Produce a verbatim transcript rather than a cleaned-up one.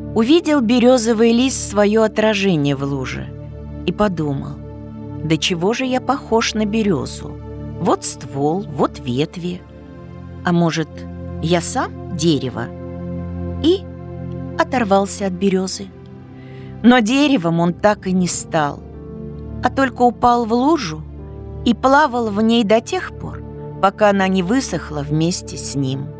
Увидел березовый лист свое отражение в луже и подумал: да чего же я похож на березу? Вот ствол, вот ветви. А может, я сам дерево? И оторвался от березы. Но деревом он так и не стал, а только упал в лужу и плавал в ней до тех пор, пока она не высохла вместе с ним.